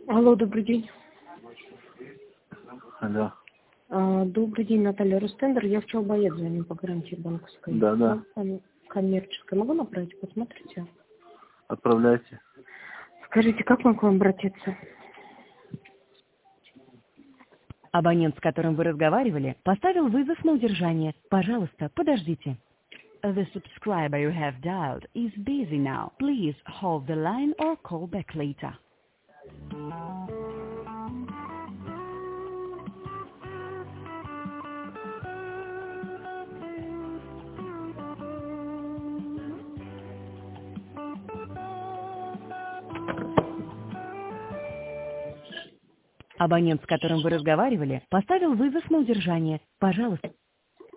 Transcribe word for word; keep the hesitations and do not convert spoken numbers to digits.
Алло, добрый день. Алло. А, добрый день, Наталья Рустендер. Я в Чалбоед звоню по гарантии банковской. Да, да. Ком- Коммерческой. Могу направить? Посмотрите. Отправляйте. Скажите, как мы к вам обратиться? Абонент, с которым вы разговаривали, поставил вызов на удержание. Пожалуйста, подождите. The subscriber you have dialed is busy now. Please hold the line or call back later. Абонент, с которым вы разговаривали, поставил вызов на удержание. Пожалуйста.